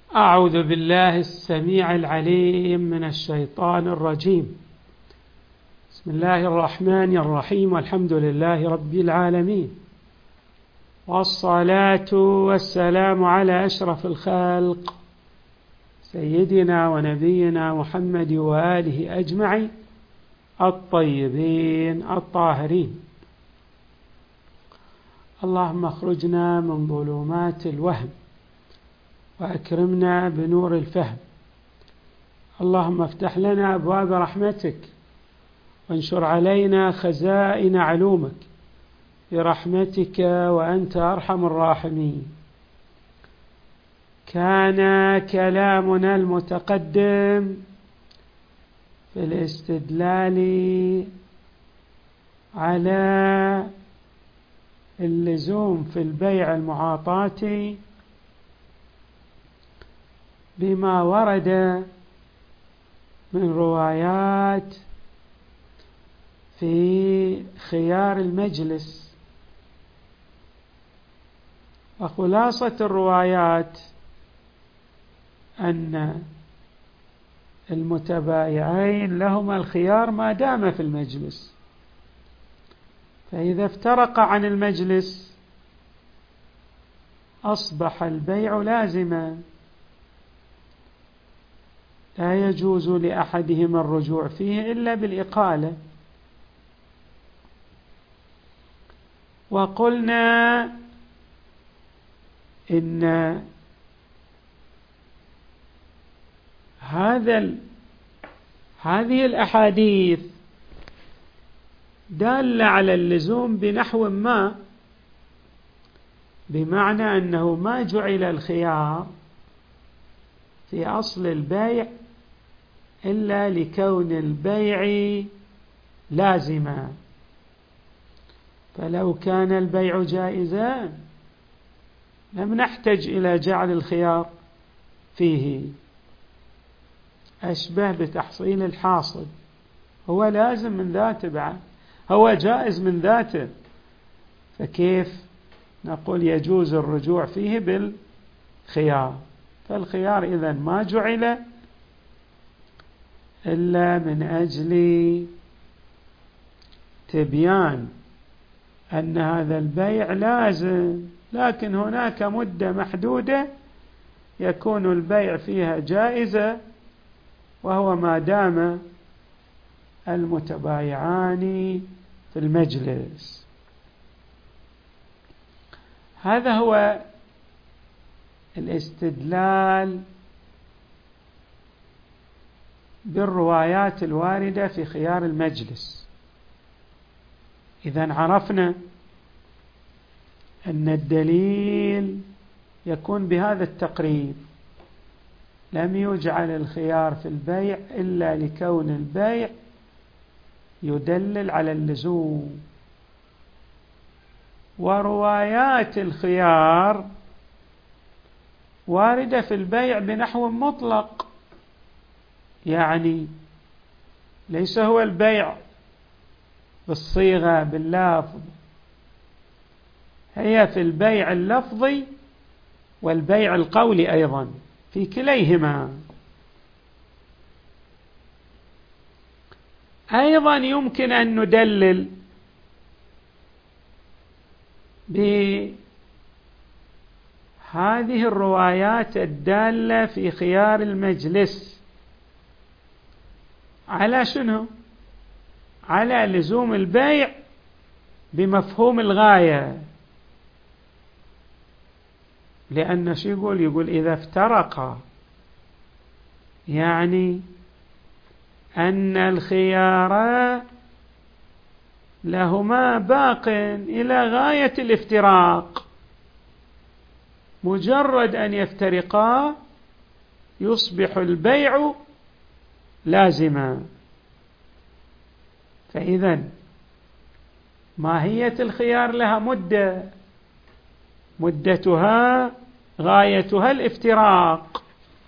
أعوذ بالله السميع العليم من الشيطان الرجيم. بسم الله الرحمن الرحيم، والحمد لله رب العالمين، والصلاة والسلام على أشرف الخلق سيدنا ونبينا محمد وآله أجمعين الطيبين الطاهرين. اللهم اخرجنا من ظلمات الوهم وأكرمنا بنور الفهم. اللهم افتح لنا أبواب رحمتك وانشر علينا خزائن علومك برحمتك وأنت أرحم الراحمين. كان كلامنا المتقدم في الاستدلال على اللزوم في البيع المعاطاة بما ورد من روايات في خيار المجلس. وخلاصة الروايات أن المتبايعين لهما الخيار ما دام في المجلس، فإذا افترق عن المجلس أصبح البيع لازما، لا يجوز لأحدهما الرجوع فيه إلا بالإقالة. وقلنا إن هذه الأحاديث دالة على اللزوم بنحو ما، بمعنى أنه ما جعل الخيار في أصل البيع إلا لكون البيع لازما، فلو كان البيع جائزا لم نحتج إلى جعل الخيار فيه. أشبه بتحصيل الحاصل، هو لازم من ذاته، بعد هو جائز من ذاته، فكيف نقول يجوز الرجوع فيه بالخيار؟ فالخيار إذن ما جعل إلا من أجل تبيان أن هذا البيع لازم، لكن هناك مدة محدودة يكون البيع فيها جائزة، وهو ما دام المتبايعان في المجلس. هذا هو الاستدلال بالروايات الواردة في خيار المجلس. إذن عرفنا أن الدليل يكون بهذا التقريب: لم يجعل الخيار في البيع إلا لكون البيع يدلل على اللزوم. وروايات الخيار واردة في البيع بنحو مطلق، يعني ليس هو البيع بالصيغة باللفظ، هي في البيع اللفظي والبيع القولي أيضا، في كليهما. أيضا يمكن أن ندلل بهذه الروايات الدالة في خيار المجلس على شنو؟ على لزوم البيع بمفهوم الغاية. لأن شو يقول إذا افترقا، يعني أن الخيار لهما باق إلى غاية الافتراق، مجرد أن يفترقا يصبح البيع لازما. فإذا ماهية الخيار لها مدتها غايتها الافتراق.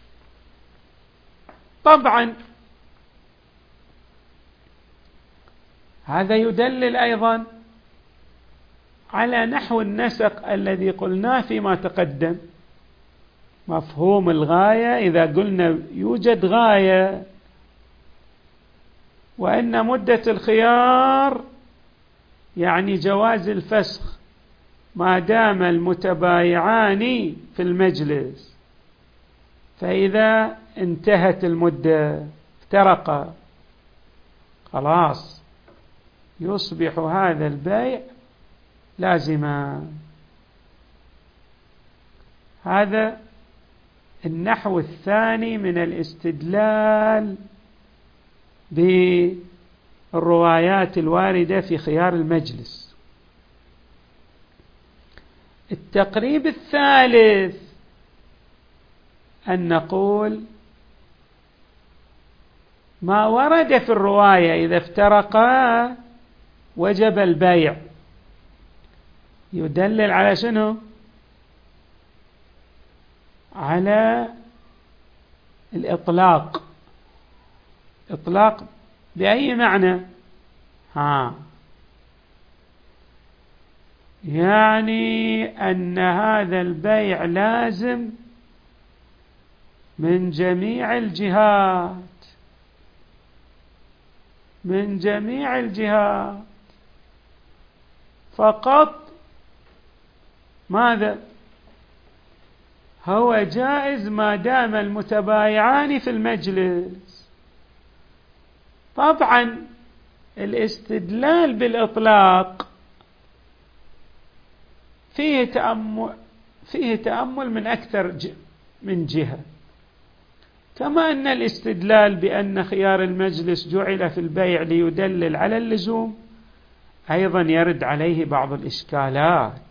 طبعا هذا يدلل أيضا على نحو النسق الذي قلناه فيما تقدم، مفهوم الغاية إذا قلنا يوجد غاية وأن مدة الخيار يعني جواز الفسخ ما دام المتبايعان في المجلس، فإذا انتهت المدة افترقا خلاص يصبح هذا البيع لازما. هذا النحو الثاني من الاستدلال بالروايات الواردة في خيار المجلس. التقريب الثالث أن نقول ما ورد في الرواية إذا افترقا وجب البيع يدلل على شنو؟ على الإطلاق. إطلاق بأي معنى؟ يعني أن هذا البيع لازم من جميع الجهات، من جميع الجهات، فقط ماذا؟ هو جائز ما دام المتبايعان في المجلس. طبعا الاستدلال بالإطلاق فيه تأمل من أكثر من جهة، كما أن الاستدلال بأن خيار المجلس جعل في البيع ليدلل على اللزوم أيضا يرد عليه بعض الإشكالات.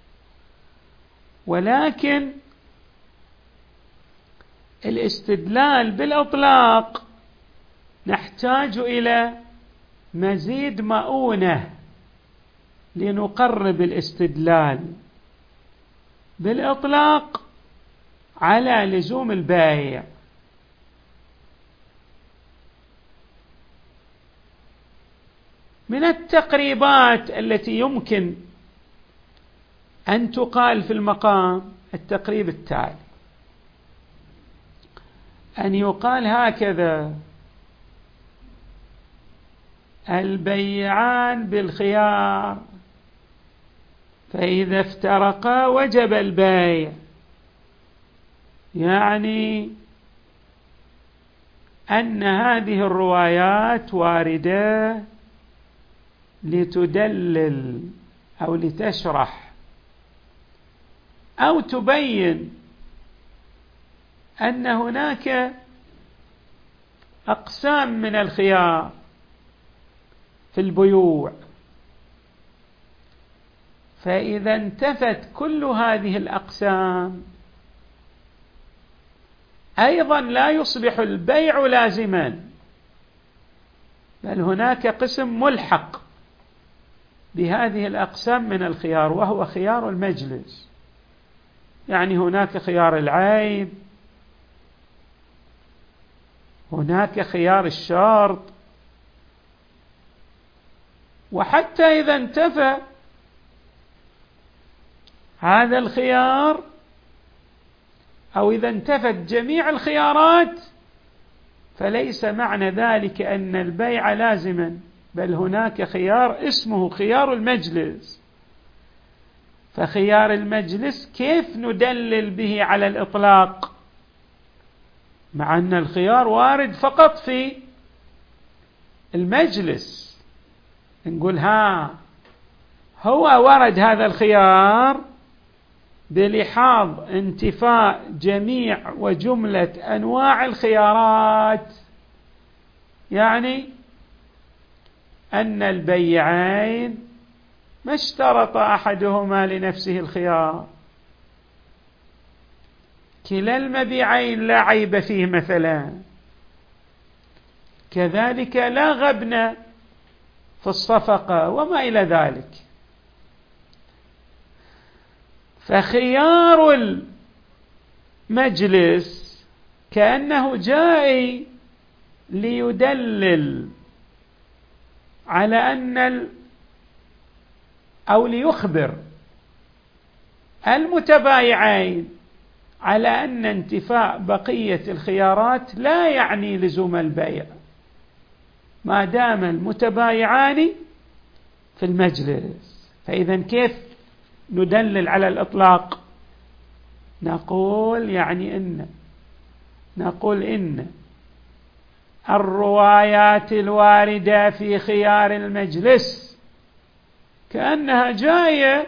ولكن الاستدلال بالإطلاق نحتاج إلى مزيد مؤونة لنقرب الاستدلال بالإطلاق على لزوم البائع. من التقريبات التي يمكن أن تقال في المقام التقريب التالي، أن يقال هكذا: البيعان بالخيار فإذا افترقا وجب البيع، يعني أن هذه الروايات واردة لتدلل أو لتشرح أو تبين أن هناك أقسام من الخيار في البيوع، فإذا انتفت كل هذه الأقسام أيضا لا يصبح البيع لازما، بل هناك قسم ملحق بهذه الأقسام من الخيار وهو خيار المجلس. يعني هناك خيار العيب، هناك خيار الشرط، وحتى إذا انتفى هذا الخيار أو إذا انتفت جميع الخيارات فليس معنى ذلك أن البيع لازما، بل هناك خيار اسمه خيار المجلس. فخيار المجلس كيف ندلل به على الإطلاق مع أن الخيار وارد فقط في المجلس؟ نقول هو ورد هذا الخيار بلحاظ انتفاء جميع وجملة أنواع الخيارات، يعني أن البيعين ما اشترط أحدهما لنفسه الخيار، كلا المبيعين لا عيب فيه مثلا، كذلك لا غبن في الصفقة وما إلى ذلك. فخيار المجلس كأنه جاء ليدلل على أن أو ليخبر المتبايعين على أن انتفاء بقية الخيارات لا يعني لزوم البيع ما دام المتبايعان في المجلس. فإذا كيف ندلل على الإطلاق؟ نقول إن الروايات الواردة في خيار المجلس كأنها جاية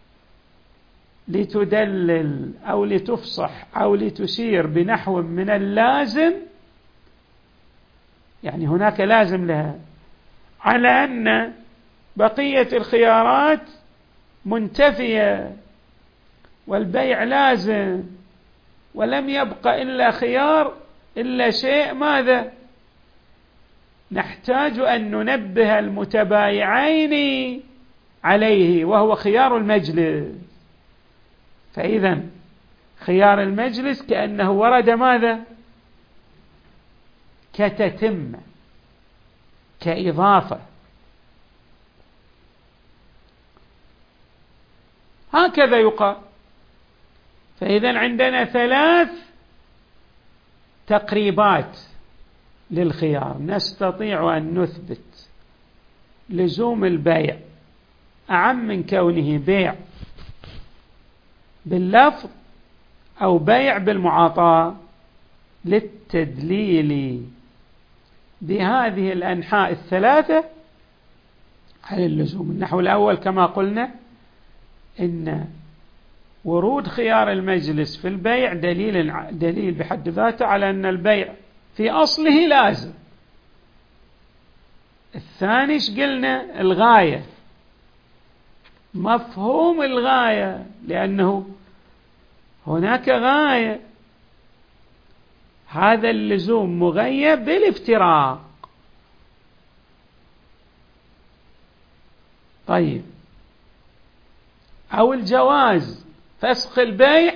لتدلل أو لتفصح أو لتشير بنحو من اللازم، يعني هناك لازم لها، على أن بقية الخيارات منتفية والبيع لازم، ولم يبق إلا خيار، إلا شيء ماذا؟ نحتاج أن ننبه المتبايعين عليه، وهو خيار المجلس. فإذا خيار المجلس كأنه ورد ماذا؟ كتتمة، كإضافة. هكذا يقال. فإذا عندنا 3 تقريبات للخيار نستطيع أن نثبت لزوم البيع أعم من كونه بيع باللفظ أو بيع بالمعاطاة للتدليل بهذه الأنحاء ال3 على اللزوم. النحو الأول كما قلنا إن ورود خيار المجلس في البيع دليل بحد ذاته على أن البيع في أصله لازم. الثاني قلنا الغاية، مفهوم الغاية، لأنه هناك غاية، هذا اللزوم مغيب بالافتراق. طيب، أو الجواز، فسخ البيع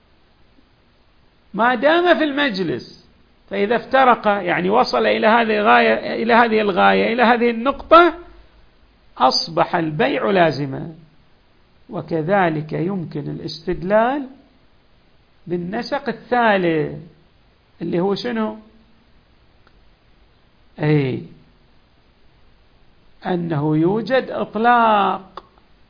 ما دام في المجلس، فإذا افترق يعني وصل إلى هذه الغاية إلى هذه النقطة أصبح البيع لازما. وكذلك يمكن الاستدلال بالنسق الثالث اللي هو شنو؟ أنه يوجد إطلاق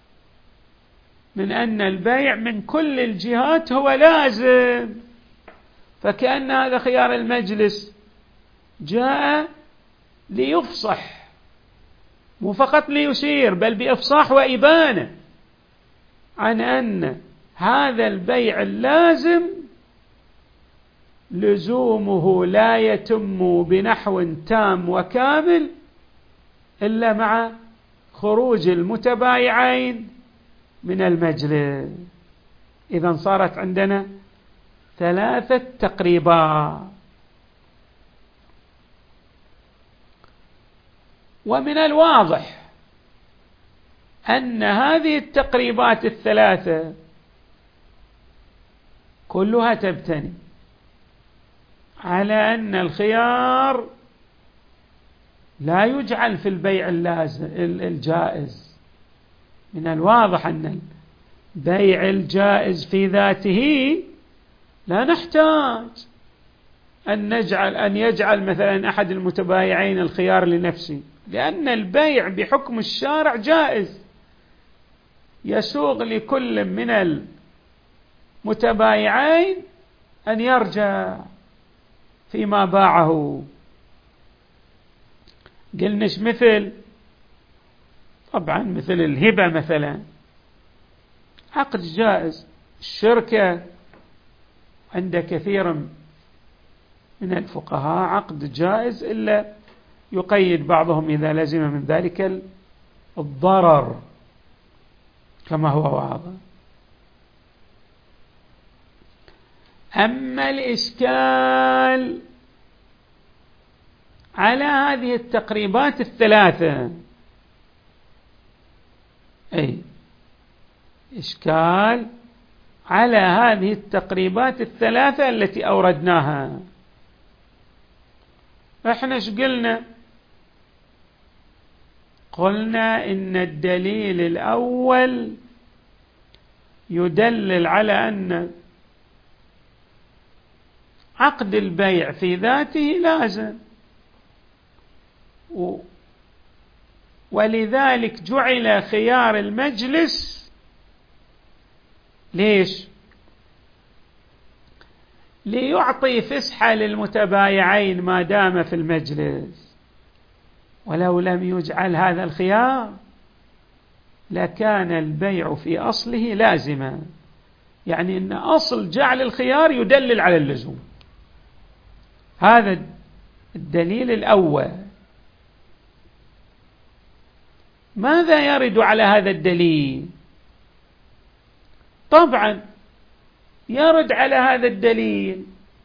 من أن البيع من كل الجهات هو لازم، فكأن هذا خيار المجلس جاء ليفصح، مو فقط ليشير، بل بإفصاح وإبانة عن أن هذا البيع اللازم لزومه لا يتم بنحو تام وكامل إلا مع خروج المتبايعين من المجلس. إذن صارت عندنا 3 تقريبات. ومن الواضح أن هذه التقريبات ال3 كلها تبتني على أن الخيار لا يجعل في البيع الجائز. من الواضح أن البيع الجائز في ذاته لا نحتاج أن يجعل مثلا أحد المتبايعين الخيار لنفسه، لأن البيع بحكم الشارع جائز، يسوغ لكل من المتبايعين أن يرجع فيما باعه. قلناش طبعا مثل الهبة مثلا عقد جائز. الشركة عند كثير من الفقهاء عقد جائز، إلا يقيد بعضهم إذا لزم من ذلك الضرر كما هو واضح. أما الإشكال على هذه التقريبات ال3، إشكال على هذه التقريبات ال3 التي أوردناها. احنا ايش قلنا إن الدليل الأول يدلل على أن عقد البيع في ذاته لازم، ولذلك جعل خيار المجلس. ليش؟ ليعطي فسحة للمتبايعين ما دام في المجلس، ولو لم يجعل هذا الخيار لكان البيع في أصله لازما، يعني أن أصل جعل الخيار يدلل على اللزوم. هذا الدليل الأول. ماذا يرد على هذا الدليل؟ طبعا يرد على هذا الدليل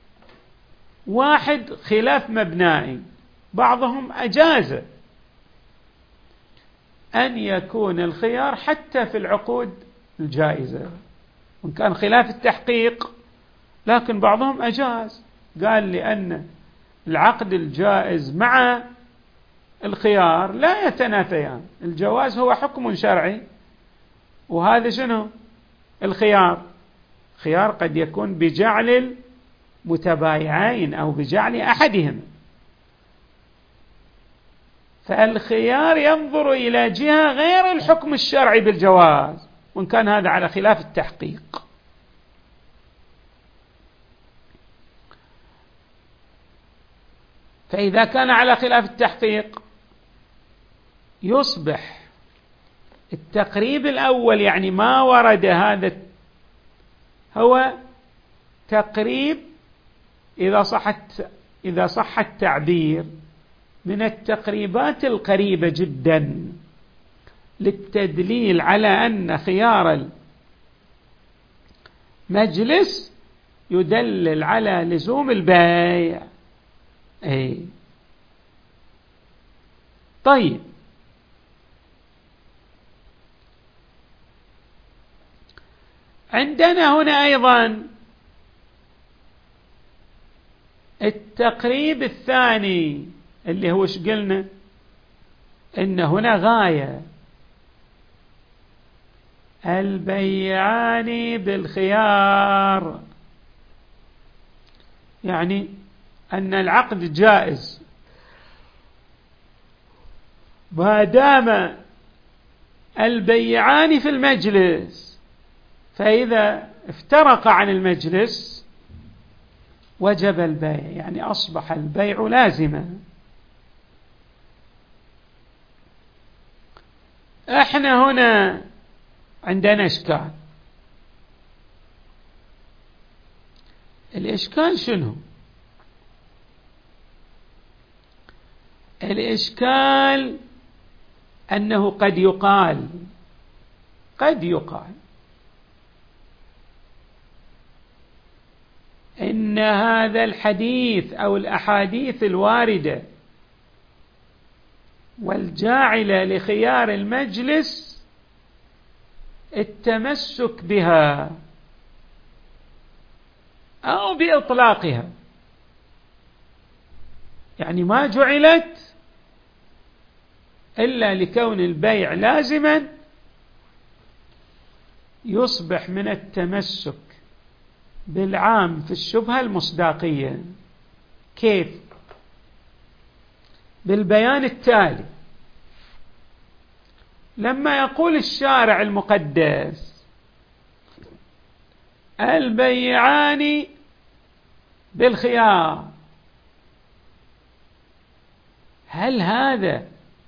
واحد خلاف مبنائي، بعضهم أجاز أن يكون الخيار حتى في العقود الجائزة، وإن كان خلاف التحقيق، لكن بعضهم أجاز، قال لأن العقد الجائز مع الخيار لا يتنافيان، الجواز هو حكم شرعي، وهذا شنو؟ الخيار. خيار قد يكون بجعل المتبايعين أو بجعل أحدهم، فالخيار ينظر إلى جهة غير الحكم الشرعي بالجواز، وإن كان هذا على خلاف التحقيق. فإذا كان على خلاف التحقيق يصبح التقريب الأول، يعني ما ورد هذا، هو تقريب إذا صح التعبير من التقريبات القريبة جدا للتدليل على أن خيار المجلس يدلل على لزوم البيع. طيب، عندنا هنا أيضا التقريب الثاني اللي هو ايش قلنا؟ إن هنا غاية، البيعان بالخيار، يعني أن العقد جائز ما دام البيعان في المجلس، فإذا افترق عن المجلس وجب البيع، يعني أصبح البيع لازما. احنا هنا عندنا إشكال. الإشكال شنو؟ الإشكال أنه قد يقال إن هذا الحديث أو الأحاديث الواردة والجاعلة لخيار المجلس التمسك بها أو بإطلاقها، يعني ما جعلت إلا لكون البيع لازما، يصبح من التمسك بالعام في الشبهة المصداقية. كيف؟ بالبيان التالي: لما يقول الشارع المقدس البيعان بالخيار، هل هذا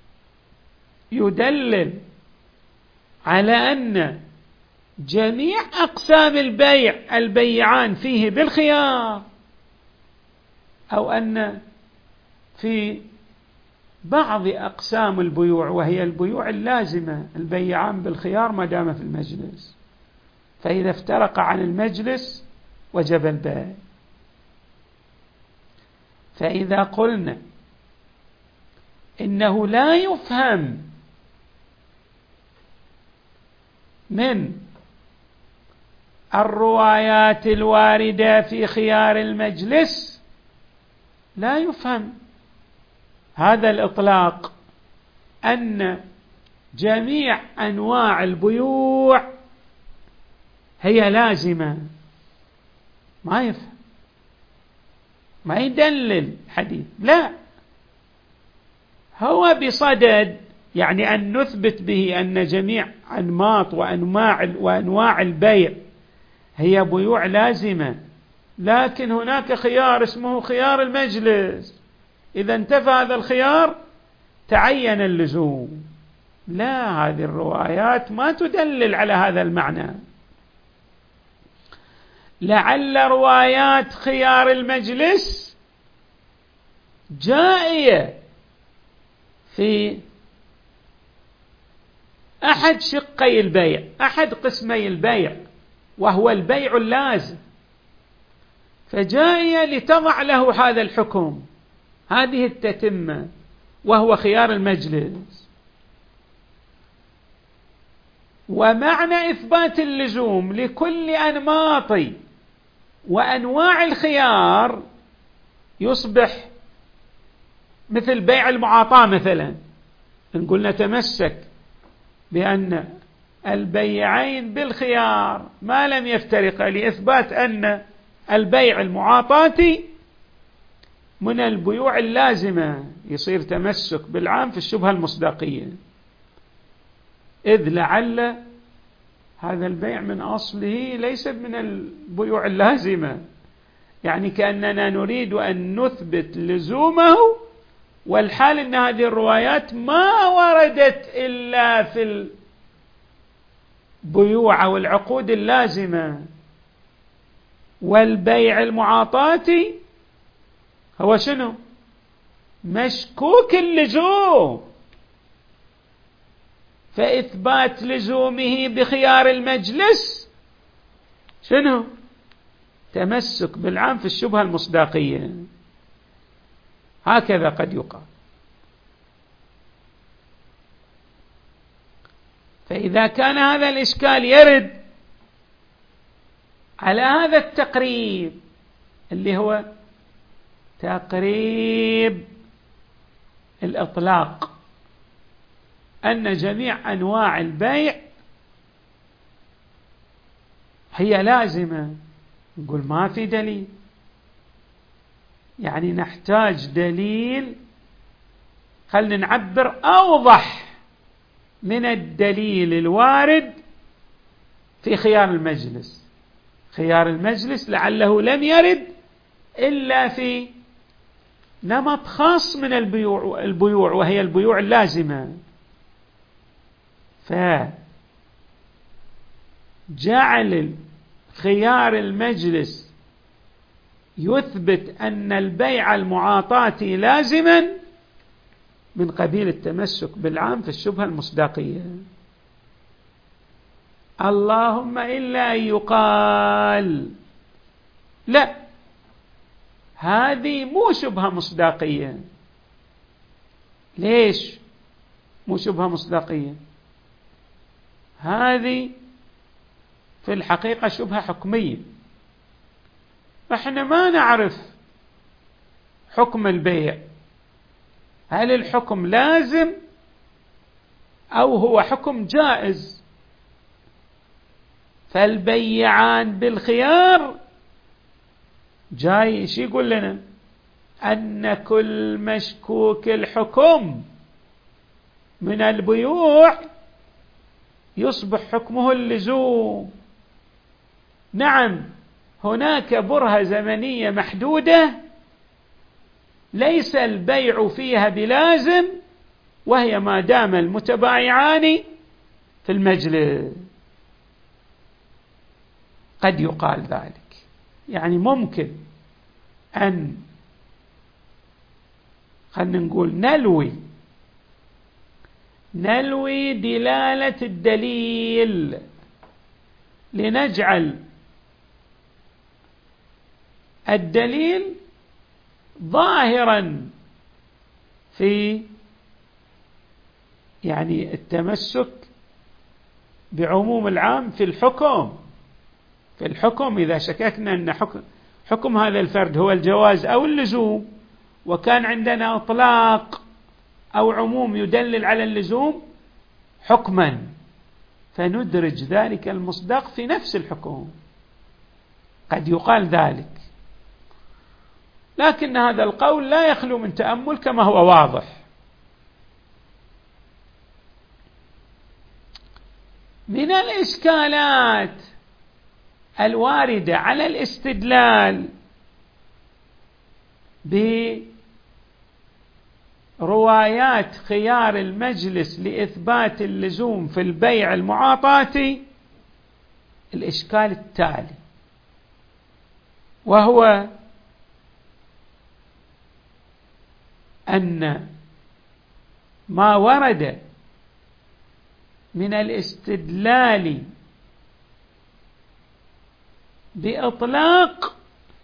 يدلل على أن جميع أقسام البيع البيعان فيه بالخيار، أو أن في بعض أقسام البيوع وهي البيوع اللازمة البيعان بالخيار ما دام في المجلس، فإذا افترق عن المجلس وجب البيع؟ فإذا قلنا إنه لا يفهم من الروايات الواردة في خيار المجلس، لا يفهم هذا الإطلاق أن جميع أنواع البيوع هي لازمة، ما يفهم. ما يدلل حديث، لا، هو بصدد يعني أن نثبت به أن جميع أنماط وأنواع البيع هي بيوع لازمة، لكن هناك خيار اسمه خيار المجلس، إذا انتفى هذا الخيار تعين اللزوم. لا، هذه الروايات ما تدلل على هذا المعنى. لعل روايات خيار المجلس جائية في أحد شقي البيع، أحد قسمي البيع، وهو البيع اللازم، فجائية لتضع له هذا الحكم، هذه التتمة، وهو خيار المجلس. ومعنى إثبات اللزوم لكل أنماط وأنواع الخيار يصبح مثل بيع المعاطاة مثلا، نقول نتمسك بأن البيعين بالخيار ما لم يفترقا، لإثبات أن البيع المعاطاتي من البيوع اللازمة، يصير تمسك بالعام في الشبهة المصداقية، إذ لعل هذا البيع من أصله ليس من البيوع اللازمة، يعني كأننا نريد أن نثبت لزومه، والحال أن هذه الروايات ما وردت إلا في البيوع أو العقود اللازمة، والبيع المعاطاتي هو شنو؟ مشكوك اللزوم، فإثبات لزومه بخيار المجلس شنو؟ تمسك بالعام في الشبهة المصداقية، هكذا قد يقال. فإذا كان هذا الإشكال يرد على هذا التقريب اللي هو تقريب الإطلاق، أن جميع أنواع البيع هي لازمة، نقول ما في دليل، يعني نحتاج دليل، خلنا نعبر أوضح من الدليل الوارد في خيار المجلس. خيار المجلس لعله لم يرد إلا في نمط خاص من البيوع وهي البيوع اللازمة، فجعل خيار المجلس يثبت أن البيع المعاطاتي لازما من قبيل التمسك بالعام في الشبهة المصداقية. اللهم إلا أن يقال لا، هذه مو شبهة مصداقية. ليش مو شبهة مصداقية؟ هذه في الحقيقة شبهة حكمية، احنا ما نعرف حكم البيع، هل الحكم لازم أو هو حكم جائز؟ فالبيعان بالخيار جاي شي يقول لنا أن كل مشكوك الحكم من البيوع يصبح حكمه اللزوم. نعم، هناك برهة زمنية محدودة ليس البيع فيها بلازم، وهي ما دام المتبايعان في المجلس. قد يقال ذلك، يعني ممكن أن خلنا نقول نلوي دلالة الدليل لنجعل الدليل ظاهرا في يعني التمسك بعموم العام في الحكم إذا شككنا أن حكم هذا الفرد هو الجواز أو اللزوم، وكان عندنا إطلاق أو عموم يدلل على اللزوم حكما، فندرج ذلك المصداق في نفس الحكم. قد يقال ذلك. لكن هذا القول لا يخلو من تأمل كما هو واضح. من الإشكالات الواردة على الاستدلال بروايات خيار المجلس لإثبات اللزوم في البيع المعاطاتي الإشكال التالي، وهو أن ما ورد من الاستدلال بإطلاق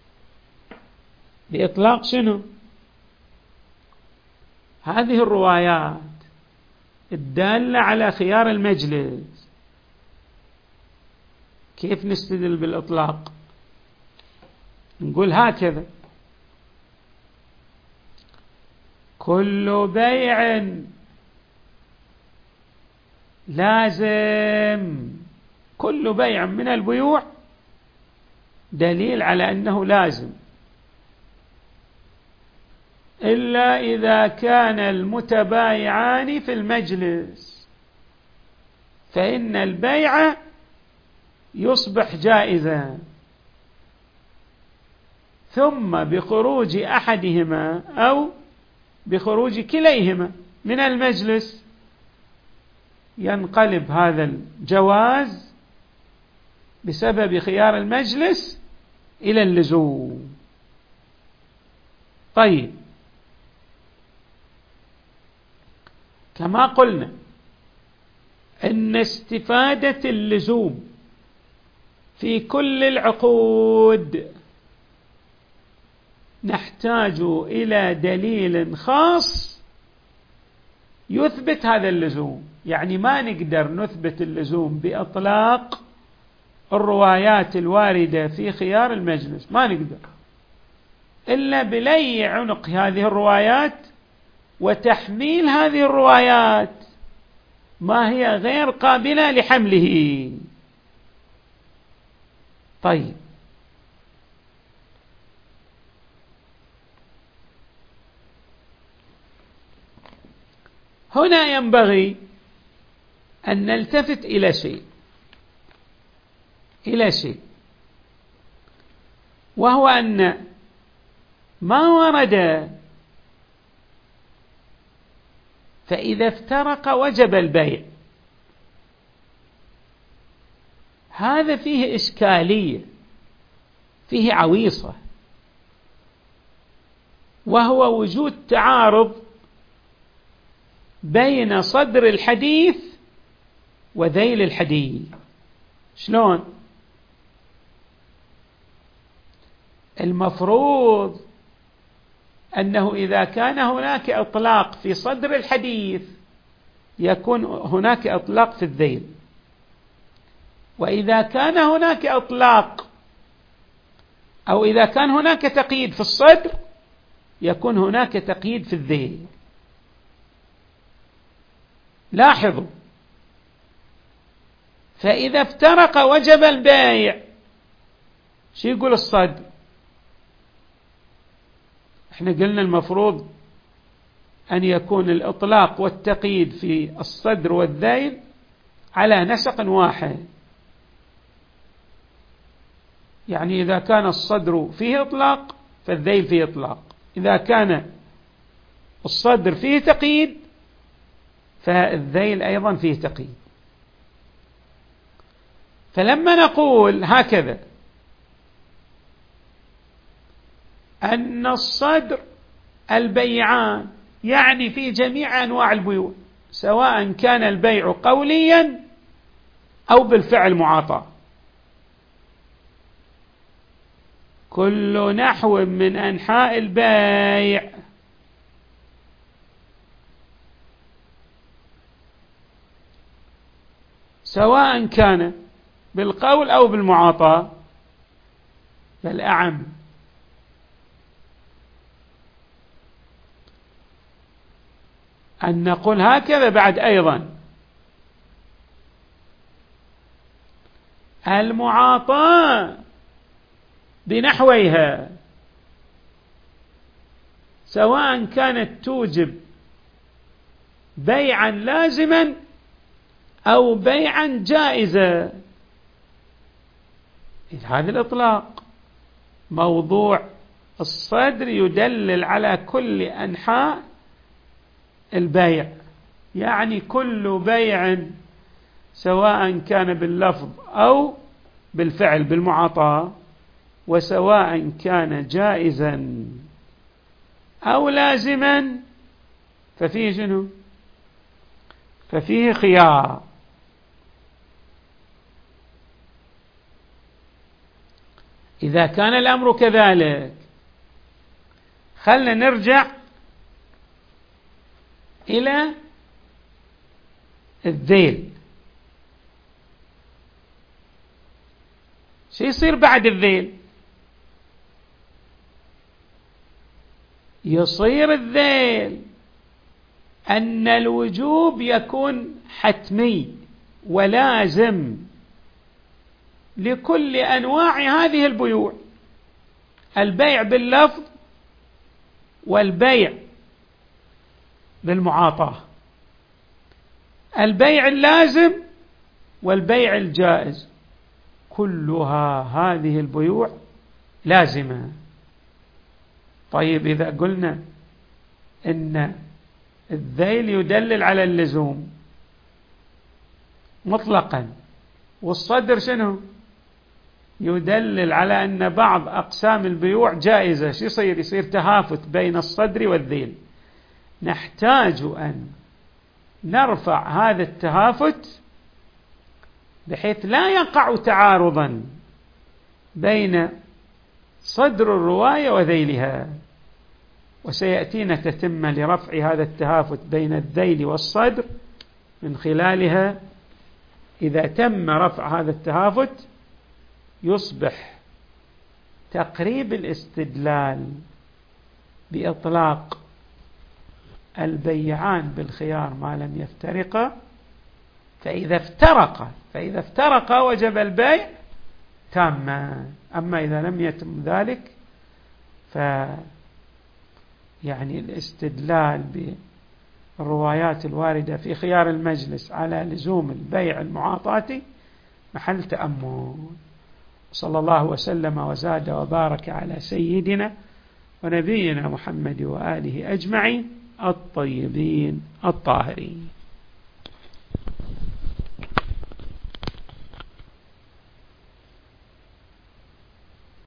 شنو؟ هذه الروايات الدالة على خيار المجلس. كيف نستدل بالإطلاق؟ نقول هكذا: كل بيع لازم، كل بيع من البيوع دليل على أنه لازم، إلا إذا كان المتبايعان في المجلس، فإن البيع يصبح جائزا، ثم بخروج أحدهما أو بخروج كليهما من المجلس ينقلب هذا الجواز بسبب خيار المجلس إلى اللزوم. طيب، كما قلنا أن استفادة اللزوم في كل العقود نحتاج إلى دليل خاص يثبت هذا اللزوم، يعني ما نقدر نثبت اللزوم بإطلاق الروايات الواردة في خيار المجلس، ما نقدر إلا بلي عنق هذه الروايات وتحميل هذه الروايات ما هي غير قابلة لحمله. طيب، هنا ينبغي أن نلتفت إلى شيء، وهو أن ما ورد فإذا افترق وجب البيع، هذا فيه إشكالية، فيه عويصة، وهو وجود تعارض بين صدر الحديث وذيل الحديث. شلون؟ المفروض أنه إذا كان هناك إطلاق في صدر الحديث يكون هناك إطلاق في الذيل، وإذا كان هناك إطلاق أو إذا كان هناك تقييد في الصدر يكون هناك تقييد في الذيل. لاحظوا، فإذا افترق وجب البيع، شو يقول الصدر؟ احنا قلنا المفروض أن يكون الإطلاق والتقييد في الصدر والذيل على نسق واحد، يعني إذا كان الصدر فيه إطلاق فالذيل فيه إطلاق، إذا كان الصدر فيه تقييد فالذيل أيضا فيه تقييد. فلما نقول هكذا أن الصدر البيعان يعني في جميع أنواع البيوع، سواء كان البيع قوليا أو بالفعل معاطاة، كل نحو من أنحاء البيع سواء كان بالقول أو بالمعاطاة، بل أعم أن نقول هكذا بعد أيضا: المعاطاة بنحويها، سواء كانت توجب بيعا لازما أو بيعا جائزا. هذا الإطلاق موضوع الصدر يدلل على كل أنحاء البيع، يعني كل بيع سواء كان باللفظ أو بالفعل بالمعاطاة، وسواء كان جائزا أو لازما، ففيه شنو؟ ففيه خيار. إذا كان الأمر كذلك خلنا نرجع إلى الذيل. شو يصير بعد الذيل؟ يصير الذيل أن الوجوب يكون حتمي ولازم لكل أنواع هذه البيوع، البيع باللفظ والبيع بالمعاطاة، البيع اللازم والبيع الجائز، كلها هذه البيوع لازمة. طيب إذا قلنا إن الذيل يدلل على اللزوم مطلقا، والصدر شنو؟ يدلل على أن بعض أقسام البيوع جائزة، شو يصير؟ يصير تهافت بين الصدر والذيل. نحتاج أن نرفع هذا التهافت بحيث لا يقع تعارضا بين صدر الرواية وذيلها، وسيأتينا تتمة لرفع هذا التهافت بين الذيل والصدر من خلالها. إذا تم رفع هذا التهافت يصبح تقريب الاستدلال بإطلاق البيعان بالخيار ما لم يفترقا، فإذا افترقا وجب البيع تاما. أما إذا لم يتم ذلك يعني الاستدلال بالروايات الواردة في خيار المجلس على لزوم البيع المعاطاة محل تأمل. صلى الله وسلم وزاد وبارك على سيدنا ونبينا محمد وآله أجمعين الطيبين الطاهرين.